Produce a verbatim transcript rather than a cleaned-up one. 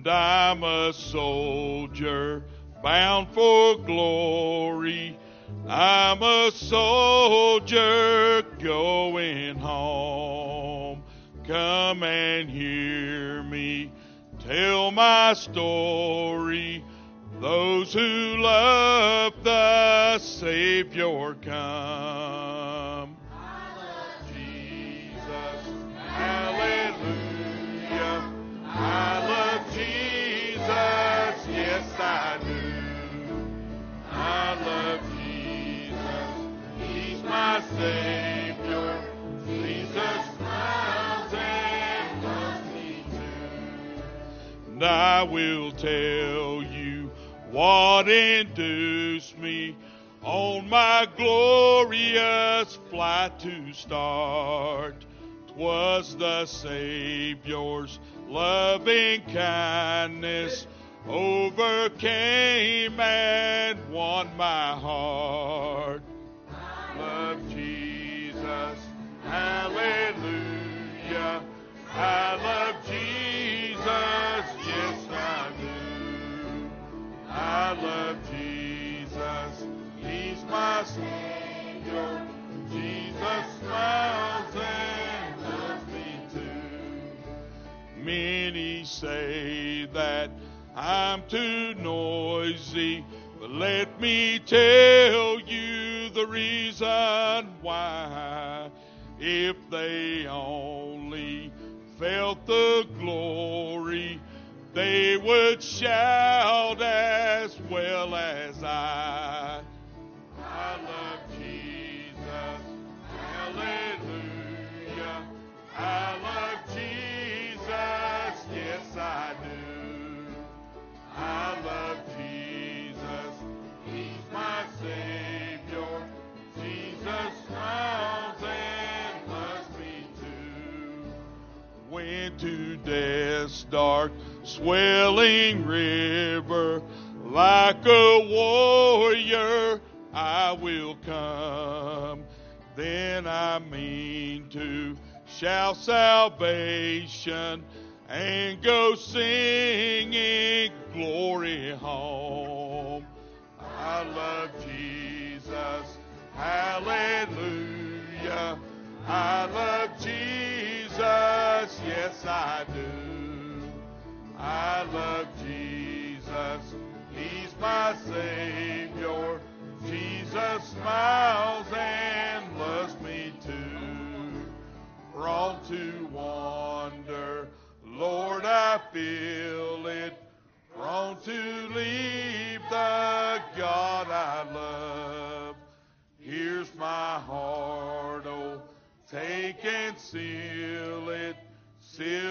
And I'm a soldier bound for glory. I'm a soldier going home. Come and hear me tell my story. Those who love the Savior come. I love Jesus. Hallelujah. I love Jesus. Yes, I do. I love Jesus. He's my Savior. Jesus smiles and loves me too. And I will tell you what induced me on my glorious flight to start. 'Twas the Savior's loving kindness overcame and won my heart. I love Jesus. Hallelujah. I love Jesus. Yes, I do. I love Jesus. He's my Savior. Jesus smiles and loves me too. Many say that I'm too noisy, but let me tell you the reason why. If they only felt the glory, they would shout as well as I. I love Jesus. Hallelujah. I love Jesus. Yes, I do. I love Jesus. He's my Savior. Jesus smiles and loves me too. Went to death's dark, swelling river, like a warrior I will come. Then I mean to shout salvation and go singing glory home. I love Jesus. Hallelujah. I love Jesus. Yes, I do. I love Jesus. He's my Savior. Jesus smiles and loves me too. Prone to wander, Lord, I feel it. Prone to leave the God I love. Here's my heart, oh, take and seal it. Seal